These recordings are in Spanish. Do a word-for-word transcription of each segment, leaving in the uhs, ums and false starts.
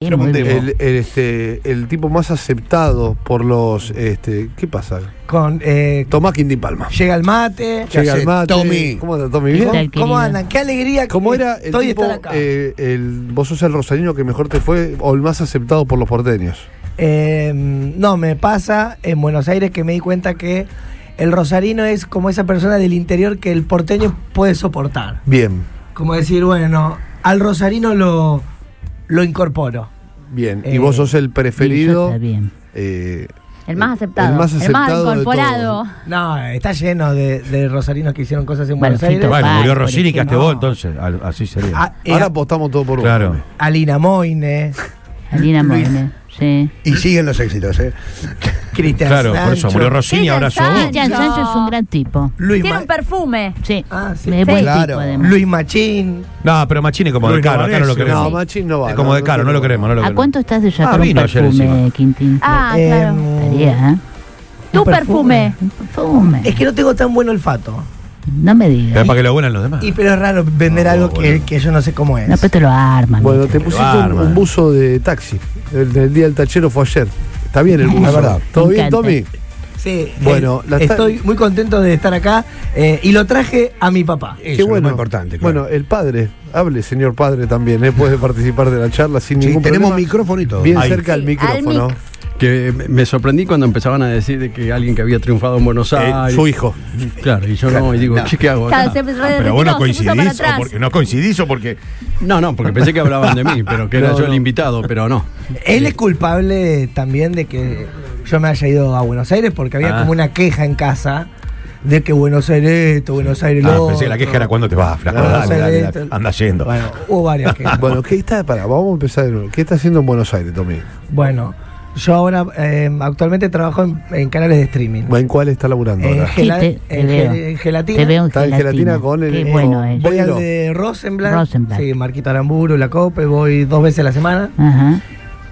el, el, este, el tipo más aceptado por los... Este, ¿qué pasa? Con eh, Tomás Quintín Palma. Llega el mate. Llega el mate. Tommy. ¿Cómo anda, Tommy? ¿Bien? ¿Cómo, ¿Cómo andan? Qué alegría. ¿Cómo era el estoy tipo, estar acá. Eh, el, vos sos el rosarino que mejor te fue o el más aceptado por los porteños? Eh, no, me pasa en Buenos Aires que me di cuenta que el rosarino es como esa persona del interior que el porteño puede soportar. Bien. Como decir, bueno, al rosarino lo, lo incorporo. Bien. Eh, y vos sos el preferido. Está bien. Eh, El más aceptado. El más aceptado el más incorporado. de No, está lleno de, de rosarinos que hicieron cosas en Bueno, Buenos Aires. Fito Bueno, Páez, murió por Rossini, ejemplo. quedaste vos, entonces. al- Así sería. A- eh, Ahora apostamos todo por uno. Claro. Alina Moine, Alina Luis. Moine, sí. Y siguen los éxitos, ¿eh? Cristian Claro, por Sancho. eso murió Rossini, Cristian ahora sos vos. Sancho. Cristian Sancho es un gran tipo. Luis, Tiene Ma- un perfume. Sí. Ah, sí. Es buen Claro. tipo, además. Luis Machín. No, pero Machini como de Luis caro, acá no lo Novarecio. queremos. No, Machín no va. Es como de caro, no lo queremos. No lo ¿A queremos. cuánto estás de sacar Ah, un vino ayer perfume, encima. Quintín? Ah, Eh, claro. Estaría, ¿eh? Tu un perfume. Un perfume. Es que no tengo tan buen olfato. No me digas. Es para que lo huelan los demás. Y pero es raro vender No, algo que, bueno. que yo no sé cómo es. No, pero te lo arman. Bueno, ¿viste? te pusiste un, Bárbaro. un buzo de taxi. El, el día del tachero fue ayer. Está bien el buzo. Es verdad. ¿Todo Me bien, encanta. Tommy? Sí, Bueno, eh, la ta- estoy muy contento de estar acá eh, y lo traje a mi papá. Eso Qué es bueno. lo más importante. Claro. Bueno, el padre. Hable, señor padre, también. ¿eh? Puede participar de la charla sin Sí, ningún tenemos problema. micrófono y todo. Bien Ahí. cerca al Sí, micrófono. al mic. Que me- me sorprendí cuando empezaban a decir de que alguien que había triunfado en Buenos Eh, Aires. su hijo. Claro, y yo no, y digo, No. ¿qué, qué hago acá? Claro, se re- Pero vos no retiró, se puso para coincidís, o atrás. porque, no coincidís o porque. No, no, porque pensé que hablaban de mí, pero que era No, yo no. el invitado, pero no. Él es culpable también de que yo me haya ido a Buenos Aires porque había Ah. como una queja en casa de que Buenos Aires esto, Buenos Aires Ah, lo pensé que la queja era cuando te vas, flaco. No, Dale, no sé, dale, esto- dale. Anda yendo. Bueno, hubo varias quejas. Bueno, ¿qué está? Para, vamos a empezar de nuevo. ¿Qué está haciendo en Buenos Aires, Tommy? Bueno, yo ahora eh, actualmente trabajo en, en canales de streaming. ¿En cuál está laburando En, ahora? gela- Sí, te- te en veo. gel- en gelatina. Te veo en Está en gelatina. gelatina con el- Qué eh, bueno es. Voy al Negro. de Rosenblatt. Rosenblatt. Sí, Marquito Aramburu, La Copa, voy dos veces a la semana. Ajá.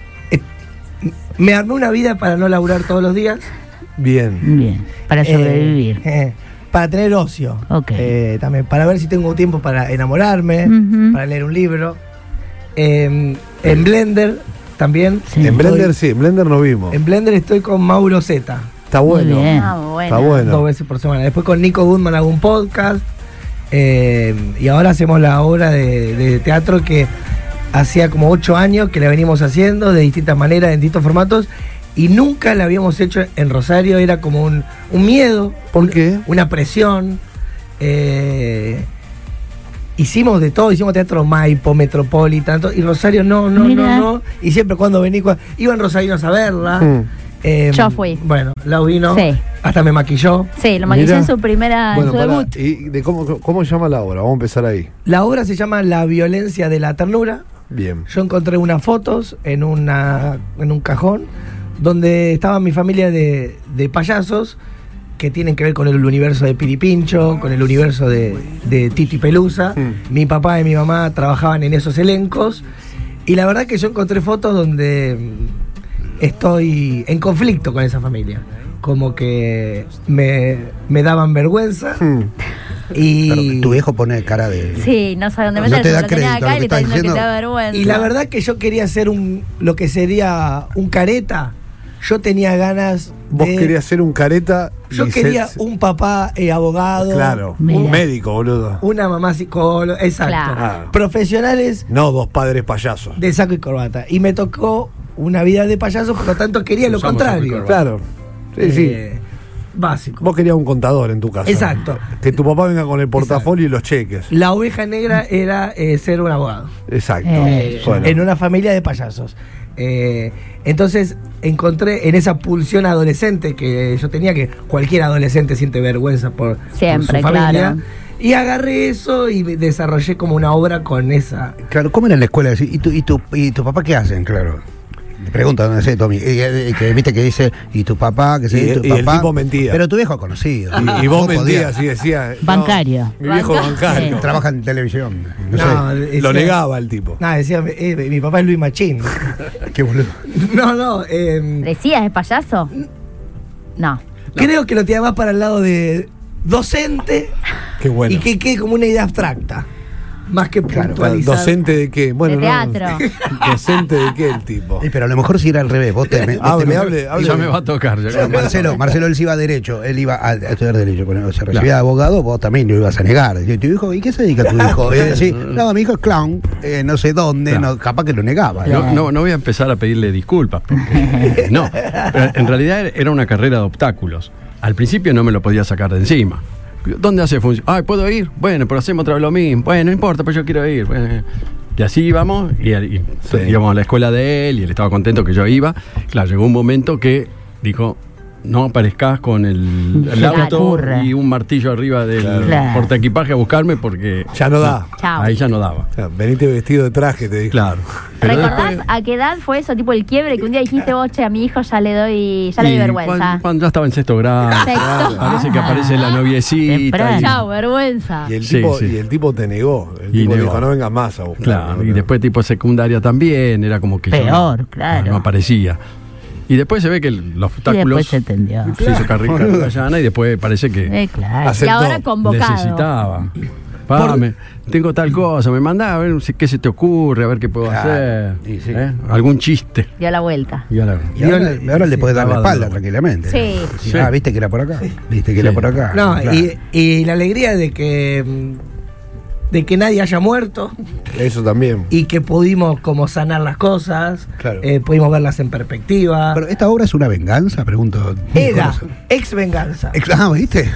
Me armé una vida para no laburar todos los días. Bien. Bien. Para Eh, sobrevivir. eh, para tener ocio. Ok. Eh, también, para ver si tengo tiempo para enamorarme, Ujú. para leer un libro. Eh, en Blender también. Sí. En estoy- Blender sí, en Blender nos vimos. En Blender estoy con Mauro Zeta. Está Muy bueno. bien. Ah, bueno. Está bueno. Dos veces por semana. Después con Nico Goodman hago un podcast. eh, y ahora hacemos la obra de, de teatro que hacía como ocho años que la venimos haciendo de distintas maneras, en distintos formatos. Y nunca la habíamos hecho en Rosario. Era como un, un miedo. ¿Por qué? Una presión. eh, hicimos de todo. Hicimos teatro Maipo, Metropolitan. todo, Y Rosario no, no, Mirá. no, no. Y siempre cuando vení, cua- iban rosarinos a verla. Mm. Eh, Yo fui. Bueno, Lau vino. Sí. Hasta me maquilló. Sí, lo maquilló Mirá. en su primera, Bueno, en su pará, debut. ¿y de cómo, cómo se llama la obra? Vamos a empezar ahí. La obra se llama La violencia de la ternura. Bien. Yo encontré unas fotos en, una, en un cajón donde estaba mi familia de, de payasos que tienen que ver con el universo de Piripincho, con el universo de, de Titi Pelusa. Mm. Mi papá y mi mamá trabajaban en esos elencos. Y la verdad que yo encontré fotos donde mm, estoy en conflicto con esa familia. Como que me, me daban vergüenza. Mm. Y, Pero tu viejo pone cara de. Sí, no sabe dónde No meterse. te da lo tenía crédito acá lo y le que está estás diciendo que te diciendo. da vergüenza. Y la verdad que yo quería hacer un lo que sería un careta. Yo tenía ganas Vos de- querías ser un careta. Yo y quería ser- un papá eh, abogado. Claro, Mira. un médico, boludo. Una mamá psicóloga. Exacto. Claro. Ah. Profesionales No dos padres payasos. de saco y corbata. Y me tocó una vida de payaso, por lo tanto quería lo Usamos saco y contrario. corbata. Claro. Sí, sí. Eh, Básico. Vos querías un contador en tu casa. Exacto. Que tu papá venga con el portafolio y los cheques. La oveja negra era eh, ser un abogado. Exacto. Eh, Bueno. En una familia de payasos. Eh, entonces encontré en esa pulsión adolescente que yo tenía, que cualquier adolescente siente vergüenza por, por Siempre, su familia. claro. Y agarré eso y desarrollé como una obra con esa. Claro, ¿cómo era en la escuela? ¿Y tu, y tu, y tu papá qué hacen? Claro. Le pregunta, no sé, Tommy. Y, y, que viste que dice, ¿y tu papá? Que Y- tu y el papá. tipo mentía. Pero tu viejo es conocido. Y, y vos podías. mentías y decías. no, Bancario. mi viejo Banca- bancario. Sí. Trabaja en televisión. No, No, sé. decía- Lo negaba el tipo. Nada, decía, eh, mi papá es Luis Machín. Qué boludo. no, no. eh, ¿Decías es payaso? No. creo que lo tiraba más para el lado de docente Qué bueno. y que quede como una idea abstracta. más que Claro, puntualizar. ¿Docente de qué? Bueno, De no. teatro. ¿Docente de qué el tipo? Eh, pero a lo mejor si era al revés. Vos te, vos Hable, te- hable, hable. Ya me va a tocar. ya Claro, que- Marcelo, Marcelo él sí iba a derecho, él iba a, a estudiar derecho, bueno, se recibía de abogado, vos también lo ibas a negar. Y tu hijo, ¿y qué se dedica tu hijo? Y él decía, no, mi hijo es clown, eh, no sé dónde, Claro. no, capaz que lo negaba. ¿no? No, no, no voy a empezar a pedirle disculpas, porque no. Pero en realidad era una carrera de obstáculos. Al principio no me lo podía sacar de encima. ¿Dónde hace función? Ay, ¿puedo ir? Bueno, pero hacemos otra vez lo mismo. Bueno, no importa, pero yo quiero ir. Bueno, y así íbamos, y, y Sí. íbamos a la escuela de él, y él estaba contento que yo iba. Claro, llegó un momento que dijo, no aparezcas con el, el Se te auto ocurra. y un martillo arriba del Claro. portaequipaje a buscarme porque Ya no da. Chao. ahí ya no daba. O sea, venite vestido de traje, te dijo. Claro. Pero ¿Recordás después- a qué edad fue eso, tipo el quiebre, que un día dijiste, vos, che, a mi hijo ya le doy, ya le doy Y vergüenza? Cuando, cuando ya estaba en sexto grado. Sexto. Parece que aparece la noviecita. Temprano. y- Chao, vergüenza. Y el, Sí, tipo, sí. y el tipo te negó. El Y tipo negó. dijo, no venga más a buscar. Claro, y después tipo secundaria también, era como que yo Peor, no, claro. no aparecía. Y después se ve que el- los Y obstáculos después se entendió. se hizo carrera llana y después parece que Eh, claro. Hace- Y ahora aceptó. convocado. necesitaba. Pa, me- tengo tal cosa, me manda a ver si- qué se te ocurre, a ver qué puedo Claro, hacer. y sí. ¿Eh? Algún chiste. Dio la vuelta. Y ahora- Y ahora, ahora le podés dar la Estaba espalda dando- tranquilamente. Sí. ¿no? Sí. Ah, viste que era por acá. Viste que Sí. era por acá. No, Claro. y, y la alegría de que mm, de que nadie haya muerto Eso también. y que pudimos como sanar las cosas, Claro. eh, pudimos verlas en perspectiva. Pero esta obra es una venganza, pregunto. Era Nicolás. ex venganza. Ex- Ah, ¿viste?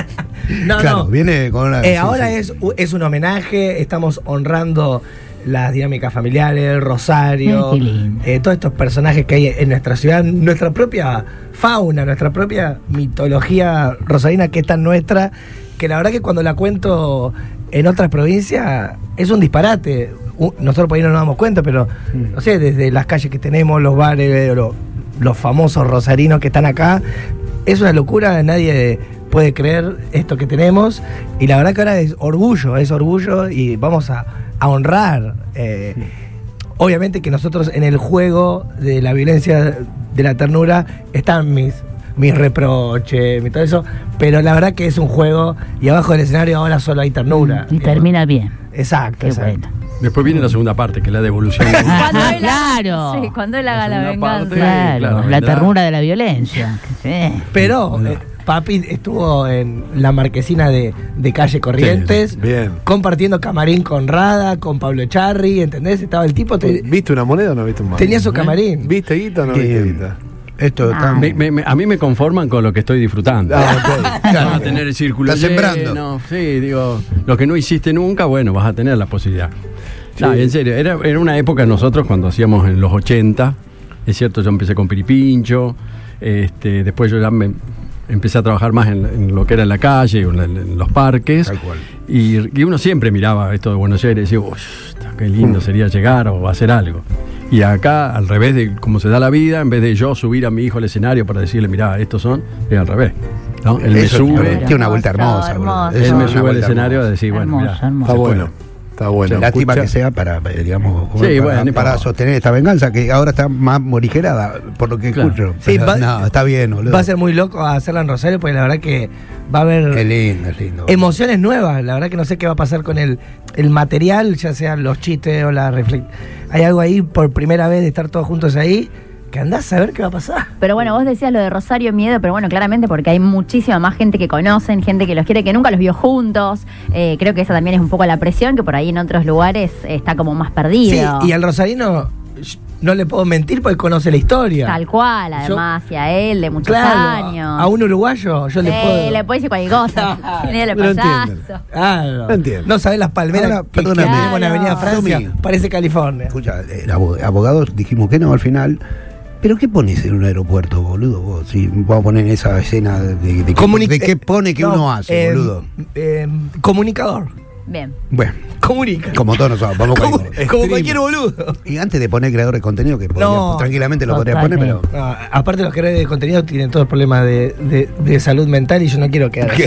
No, claro, no. viene con una. Eh, sí, ahora sí. Es, es un homenaje, estamos honrando las dinámicas familiares, Rosario, Ay, qué lindo. eh, todos estos personajes que hay en nuestra ciudad, nuestra propia fauna, nuestra propia mitología rosarina que es tan nuestra, que la verdad que cuando la cuento en otras provincias es un disparate. U- Nosotros por ahí no nos damos cuenta, pero no sé, desde las calles que tenemos, los bares, lo- los famosos rosarinos que están acá, es una locura, nadie puede creer esto que tenemos y la verdad que ahora es orgullo, es orgullo y vamos a, a honrar. eh, obviamente que nosotros en el juego de la violencia de la ternura están mis, mis reproches, mi todo eso, pero la verdad que es un juego y abajo del escenario ahora solo hay ternura. Y termina bien. Exacto, Qué exacto. bueno. Después viene la segunda parte, que es la devolución. Cuando Ah, él haga- claro. Sí, cuando él haga La la segunda venganza. parte. Claro, claro, la vendrá. ternura de la violencia. Sí. Pero eh, papi estuvo en la marquesina de, de calle Corrientes, Sí, bien. compartiendo camarín con Rada, con Pablo Charri, ¿entendés? Estaba el tipo, te- ¿Viste una moneda o no viste un mango? tenía su camarín. ¿Viste guita o no viste Bien. guita? Esto está. Me- me- me- a mí me conforman con lo que estoy disfrutando. Ah, ok. Claro. Vas a tener el círculo Estás sembrando. lleno, sí, digo, lo que no hiciste nunca, bueno, vas a tener la posibilidad. No, en serio, era, era una época nosotros cuando hacíamos en los ochenta, es cierto, yo empecé con Piripincho, este, después yo ya me empecé a trabajar más en, en lo que era la calle, en, la- en los parques, Tal cual. y, y uno siempre miraba esto de Buenos Aires y decía, uy, qué lindo sería llegar o hacer algo. Y acá, al revés de cómo se da la vida, en vez de yo subir a mi hijo al escenario para decirle, mirá, estos son, es al revés. ¿no? Él me Eso sube, tiene una vuelta hermosa. Hermoso, boludo. hermoso. Es él me una sube al vuelta escenario a hermosa. decir, bueno, Hermoso, mirá, hermoso. Está se bueno. puede. Está bueno. Lástima Escucha- que sea para, eh, digamos, Sí, para, bueno, no para importa. sostener esta venganza que ahora está más morigerada, por lo que Claro. escucho. Sí, Pero va- no, está bien, boludo. Va a ser muy loco hacerla en Rosario porque la verdad que va a haber Es lindo, es lindo. emociones nuevas. La verdad que no sé qué va a pasar con el, el material, ya sean los chistes o la reflexión. Hay algo ahí por primera vez de estar todos juntos ahí que andás a ver qué va a pasar. Pero bueno, vos decías lo de Rosario Miedo, pero bueno, claramente porque hay muchísima más gente que conocen, gente que los quiere, que nunca los vio juntos. Eh, creo que esa también es un poco la presión, que por ahí en otros lugares está como más perdido. Sí, y al rosarino no le puedo mentir porque conoce la historia. Tal cual, además, y a él de muchos Claro, años. a un uruguayo yo le Eh, puedo... le puedo decir cualquier cosa. Tiene el No payaso. entienden. Claro. No entiendo. No sabés las palmeras Ahora, que, que perdóname. tenemos en la Avenida Claro. Francia. Tommy. Parece California. Escucha, eh, abo- abogados dijimos que no al final. ¿Pero qué pones en un aeropuerto, boludo? Vos, si vamos a poner en esa escena de, de, de, Comuni- de qué pone que no, uno hace, eh, boludo. eh, comunicador. Bien. Bueno, Comunica. como todos nosotros, vamos Como, con como Stream. cualquier boludo. Y antes de poner creador de contenido, que podría- No, tranquilamente lo podría poner, pero. totalmente. No, aparte los creadores de contenido tienen todos problemas de, de, de salud mental y yo no quiero quedar así.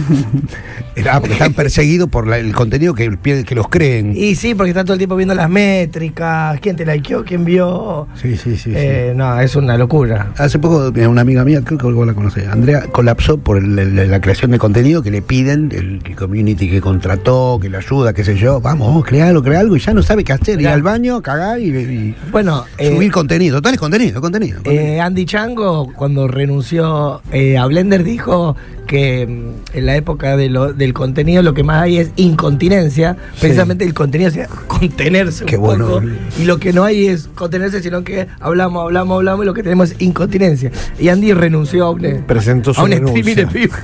Ah, porque están perseguidos por la- el contenido que, que los creen. Y sí, porque están todo el tiempo viendo las métricas, quién te likeó, quién vio. Sí, sí, sí. Eh, sí. No, es una locura. Hace poco mira, una amiga mía, creo que vos la conocés, Andrea, colapsó por el- el- la creación de contenido que le piden, el, el community que contrató, equipo, que le ayuda, qué sé yo. Vamos, vamos, crea algo, crea algo y ya no sabe qué hacer. Ir al baño, cagar y, y Bueno, subir eh, contenido. Tal es contenido, contenido. contenido. eh, Andy Chango, cuando renunció eh, a Blender, dijo que mm, en la época de lo- del contenido lo que más hay es incontinencia. Precisamente el contenido es contenerse Qué un bueno. poco. Y lo que no hay es contenerse, sino que hablamos, hablamos, hablamos y lo que tenemos es incontinencia. Y Andy renunció a un, Presentó su a un renuncia. streaming de vivo.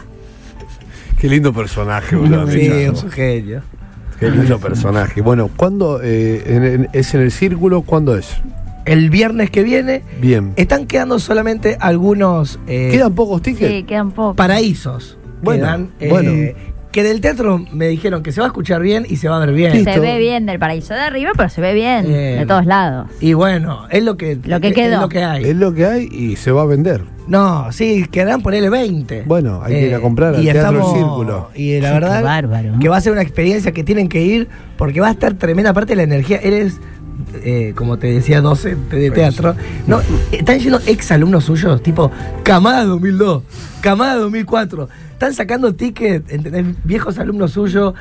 Qué lindo personaje, boludo. Sí, Chango. es un genio. Qué lindo personaje. Bueno, ¿cuándo eh, en- en- es en el círculo? ¿Cuándo es? El viernes que viene Bien. están quedando solamente algunos eh, ¿Quedan pocos tickets? Sí, quedan pocos. paraísos. Bueno, Quedan, eh, bueno. Que del teatro me dijeron que se va a escuchar bien y se va a ver bien. Listo. Se ve bien del paraíso de arriba, pero se ve bien Eh, de todos lados. Y bueno, es lo que, Lo que es- quedó. Es lo que hay. Es lo que hay y se va a vender. No, sí, quedarán ponerle veinte. Bueno, hay que ir a comprar al y Teatro del estamos- Círculo. Y la Sí, verdad qué bárbaro. que va a ser una experiencia que tienen que ir porque va a estar tremenda. Aparte de la energía, eres, eh, como te decía, docente de teatro. No, están yendo ex alumnos suyos, tipo Camada dos mil dos, Camada dos mil cuatro. Están sacando tickets, ¿entendés? Viejos alumnos suyos,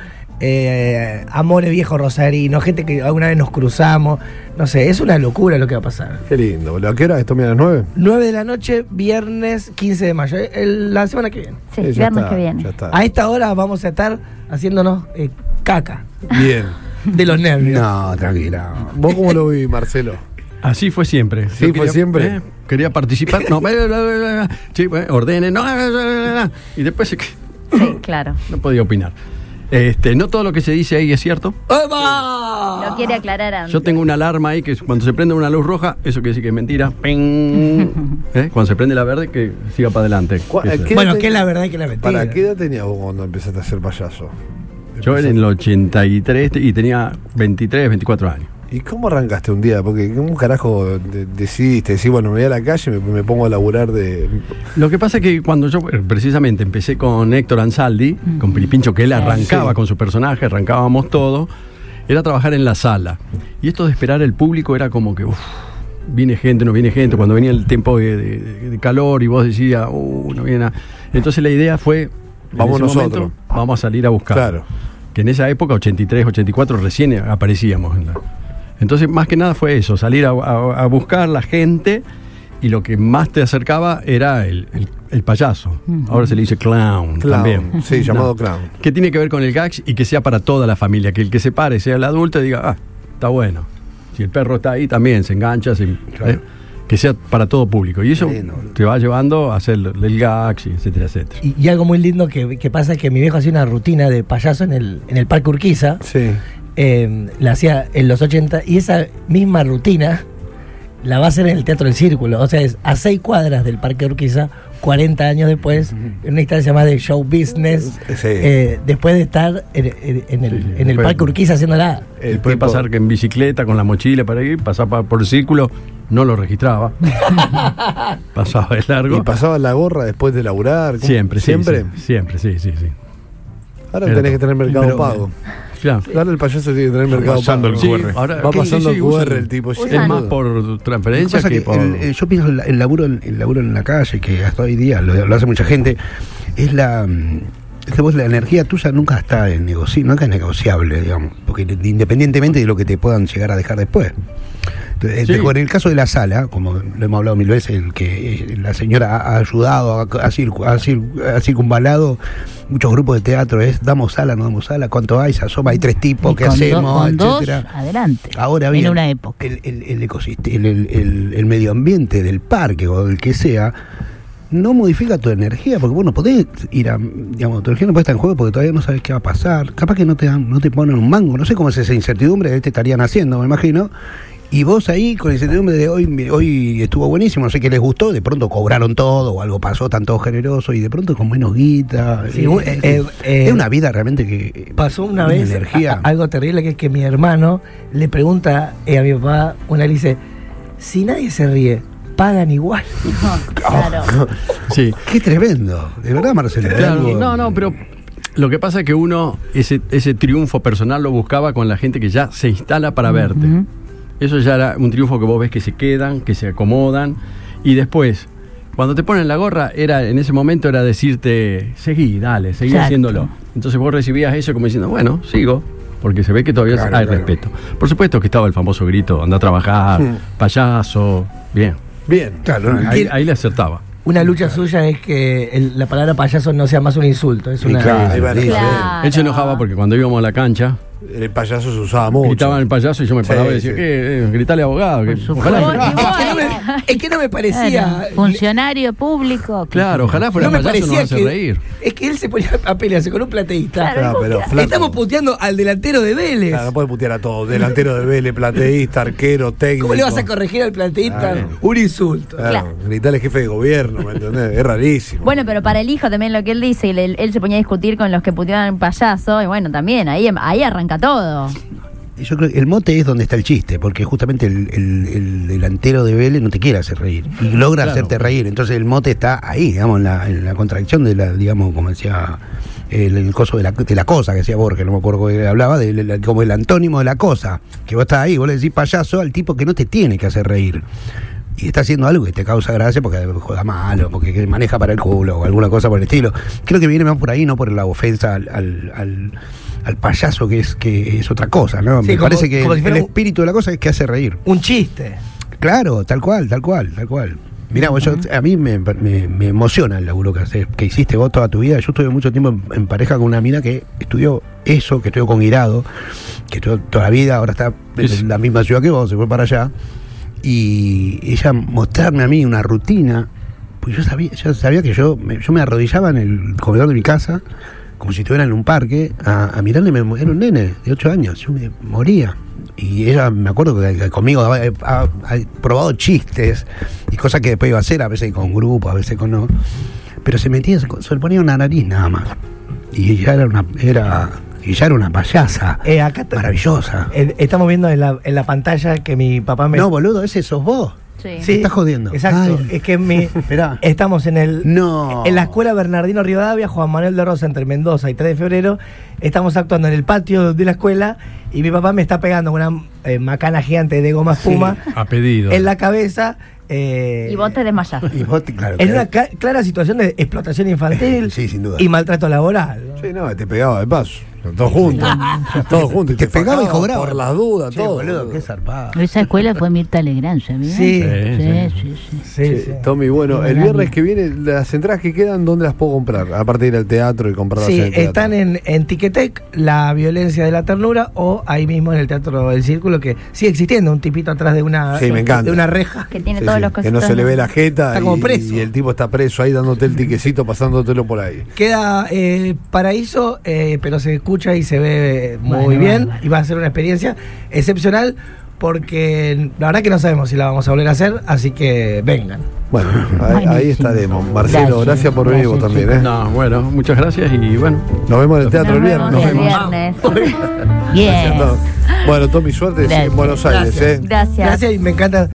eh, amores viejos rosarinos, gente que alguna vez nos cruzamos. No sé, es una locura lo que va a pasar. Qué lindo, boludo. ¿A qué hora? ¿Esto mira a las nueve? nueve de la noche, viernes quince de mayo, eh, el- la semana que viene. Sí, Eh, ya viernes está, que viene. Ya está. A esta hora vamos a estar haciéndonos eh, caca Bien. de los nervios. No, tranquila. ¿Vos cómo lo vi, Marcelo? Así fue siempre. Sí, Yo fue siempre. eh, quería participar. No, bla, bla, bla, bla, bla. Sí, bueno, ordene. No, bla, bla, bla, bla. Y después se- Sí, claro. no podía opinar. Este, no todo lo que se dice ahí es cierto. ¡Eva! Lo quiere aclarar antes. Yo tengo una alarma ahí que es cuando se prende una luz roja, eso quiere decir que es mentira. ¡Ping! ¿Eh? Cuando se prende la verde, que siga para adelante. ¿Cuál- Eso es. qué- Bueno, edad que es te- la verdad y que es la mentira. ¿Para qué edad tenías vos cuando empezaste a ser payaso? Yo era en el ochenta y tres y tenía veintitrés, veinticuatro años. ¿Y cómo arrancaste un día? Porque ¿cómo carajo de- decidiste decir, bueno, me voy a la calle y me, me pongo a laburar de... Lo que pasa es que cuando yo eh, precisamente empecé con Héctor Ansaldi, con Piripincho, que él arrancaba Sí. con su personaje, arrancábamos todo, era trabajar en la sala. Y esto de esperar el público era como que, uff, viene gente, no viene gente. Cuando venía el tiempo de, de- de calor y vos decías, uh, no viene nada. Entonces la idea fue, en Vamos ese nosotros. momento, vamos a salir a buscar. Claro. Que en esa época, ochenta y tres, ochenta y cuatro, recién aparecíamos. en la- Entonces, más que nada fue eso, salir a, a- a buscar la gente, y lo que más te acercaba era el, el- el payaso. Ahora se le dice clown, Clown, también. sí, llamado No. clown. Que tiene que ver con el gags y que sea para toda la familia. Que el que se pare sea el adulto y diga, ah, está bueno. Si el perro está ahí, también se engancha. se- ¿eh? Que sea para todo público. Y eso Qué lindo. te va llevando a hacer el, el gags, y etcétera, etcétera. Y, y algo muy lindo que, que pasa es que mi viejo hacía una rutina de payaso en el, en el Parque Urquiza. Sí. eh, la hacía en los ochenta y esa misma rutina la va a hacer en el Teatro del Círculo. O sea, es a seis cuadras del Parque Urquiza, cuarenta años después, en una instancia más de show business, Sí. eh, después de estar en, en- en el, Sí, sí. en el Después- Parque Urquiza haciéndola. El El puede tipo- pasar que en bicicleta con la mochila para ir, pasaba por el círculo, no lo registraba. Pasaba de largo. ¿Y pasaba la gorra después de laburar? ¿Cómo? Siempre, sí, ¿Siempre? sí, siempre, sí, sí, sí. Ahora Pero- tenés que tener mercado pero- pago. Claro. Ahora el payaso tiene que tener mercado pasando pago. el Q R. ahora Va ¿qué? pasando Sí, sí, el Q R usan- el tipo. Usan- Es más por Lo que transferencia pasa que, que por... el- el- yo pienso el, el laburo, el laburo en la calle, que hasta hoy día lo, lo hace mucha gente, es la mm, es que vos la energía tuya nunca está en negoci nunca es negociable, digamos, porque independientemente de lo que te puedan llegar a dejar después. Entonces, Sí. en el caso de la sala, como lo hemos hablado mil veces, el que eh, la señora ha, ha ayudado, ha, ha circu- ha cir- ha circunvalado muchos grupos de teatro, es damos sala, no damos sala, cuánto hay, se asoma, hay tres tipos, Y qué con do- hacemos, con dos, etcétera. adelante. Ahora bien, En una época. el, el, el ecosistema, el, el- el- el medio ambiente del parque o del que sea, no modifica tu energía, porque vos no podés ir a, digamos, tu energía no puede estar en juego porque todavía no sabes qué va a pasar. Capaz que no te dan, no te ponen un mango, no sé cómo es esa incertidumbre que te estarían haciendo, me imagino. Y vos ahí con la incertidumbre de hoy, hoy estuvo buenísimo, no sé qué les gustó, de pronto cobraron todo o algo pasó, tan todo generoso y de pronto con menos guita. Sí, Eh, un- es, eh, eh, es una vida realmente que Pasó una una vez energía. a- a- algo terrible, que es que mi hermano le pregunta eh, a mi papá, una le dice, si nadie se ríe, pagan igual. Claro. Sí. Qué tremendo, de verdad, Marcelo. Claro, algo- no, no, pero lo que pasa es que uno ese, ese triunfo personal lo buscaba con la gente que ya se instala para verte. Eso ya era un triunfo que vos ves que se quedan, que se acomodan, y después, Cuando te ponen la gorra, era en ese momento era decirte, seguí, dale, seguí Exacto. haciéndolo. Entonces vos recibías eso como diciendo, bueno, sigo, porque se ve que todavía Claro, hay claro. respeto. Por supuesto que estaba el famoso grito, anda a trabajar, Mm. payaso, bien. Bien. Claro, no, Ahí, ahí le acertaba. Una lucha suya es que el- la palabra payaso no sea más un insulto, es Sí, una... claro. Ahí va, sí, Claro. Él se enojaba porque cuando íbamos a la cancha, El payaso se usaba mucho. gritaban el payaso y yo me paraba Sí, y decía, sí. ¿qué? Eh, gritale abogado. Que, Por ojalá supuesto. fuera- Es que no me, es que no me parecía... Claro, funcionario público. que- Claro, ojalá fuera No me payaso, nos parecía hace que... reír. Es que él se ponía a pelearse con un plateísta. Claro, No, pero flaco. Estamos puteando al delantero de Vélez. Claro, no puede putear a todos. Delantero de Vélez, plateísta, arquero, técnico. ¿Cómo le vas a corregir al plateísta? Claro. Un insulto. Claro, Claro. gritarle jefe de gobierno, ¿me entendés? Es rarísimo. Bueno, pero para el hijo también lo que él dice, y él, él se ponía a discutir con los que puteaban payaso, y bueno, también, ahí, ahí arranca todo. Yo creo que el mote es donde está el chiste, porque justamente el, el- el delantero de Vélez no te quiere hacer reír y logra Claro. hacerte reír. Entonces el mote está ahí, digamos, en la, en la contradicción de la, digamos, como decía el, el coso de la, de la cosa que decía Borges, no me acuerdo que hablaba, de, la- como el antónimo de la cosa, que vos estás ahí, vos le decís payaso al tipo que no te tiene que hacer reír. Y está haciendo algo que te causa gracia porque juega mal o porque maneja para el culo o alguna cosa por el estilo. Creo que viene más por ahí, no por la ofensa al, al, al, al payaso, que es que es otra cosa, ¿no? Sí, Me como- parece que como el, si fuera el un- espíritu de la cosa es que hace reír. Un chiste. Claro, tal cual, tal cual, tal cual. Mirá, vos, yo, a mí me, me, me emociona el laburo que, haces, que hiciste vos toda tu vida. Yo estuve mucho tiempo en, en pareja con una mina que estudió eso, que estudió con Guirado, que estudió toda la vida, ahora está Es- en la misma ciudad que vos, se fue para allá. Y ella mostrarme a mí una rutina, pues yo sabía, yo sabía que yo me, yo me arrodillaba en el comedor de mi casa, como si estuviera en un parque, a, a mirarle, me, era un nene de ocho años, yo me moría. Y ella, me acuerdo que, que conmigo ha, ha- ha probado chistes y cosas que después iba a hacer, a veces con grupo, a veces con no. Pero se metía, se, se le ponía una nariz nada más. Y ella era una, era, y ya era una payasa Eh, acá está- maravillosa. eh, estamos viendo en la, en la pantalla que mi papá me... No, boludo, ese sos vos. Sí. Sí, Me estás jodiendo. Exacto. Ay. Es que mi, Esperá. estamos en el No. en la escuela Bernardino Rivadavia, Juan Manuel de Rosa, entre Mendoza y tres de febrero. Estamos actuando en el patio de la escuela y mi papá me está pegando una eh, macana gigante de goma espuma A pedido. en la cabeza. eh, Y vos te desmayás. Y vos, te- claro, en que- una ca- clara situación de explotación infantil Sí, sin duda. y maltrato laboral. ¿no? Sí, no, te pegaba de paso. Todos juntos. Todos juntos. Y te pegaba y fajaba cobraba. Por las dudas, Che, todo. boludo, qué zarpado. Esa escuela fue Mirta Legrand, ¿sabías? Sí. sí, sí, sí. Sí, Sí, sí. Tommy, bueno, el Qué viernes grande. que viene, las entradas que quedan, ¿dónde las puedo comprar? Aparte de ir al teatro y comprarlas Sí, en el teatro. están en, en Ticketek, La violencia de la ternura, o ahí mismo en el Teatro del Círculo, que sigue existiendo, un tipito atrás de una, Sí, me encanta. de una reja. Que tiene Sí, todos sí, los que cositos. no se le ve la jeta Está como y, preso. y el tipo está preso ahí dándote el tiquecito, pasándotelo por ahí. Queda eh, Paraíso, eh, pero se escucha y se ve muy Bueno, bien, bueno. y va a ser una experiencia excepcional, porque la verdad que no sabemos si la vamos a volver a hacer, así que vengan. Bueno, ahí, ahí Buenísimo. estaremos. Marcelo, gracias, Gracias, por venir vos gracias, también, ¿eh? No, bueno, muchas gracias y bueno. Nos vemos en el teatro Nos el vemos viernes. el viernes. Bien. Bueno, Tommy, suerte Gracias. en Buenos Aires, Gracias. ¿eh? Gracias. Gracias y me encanta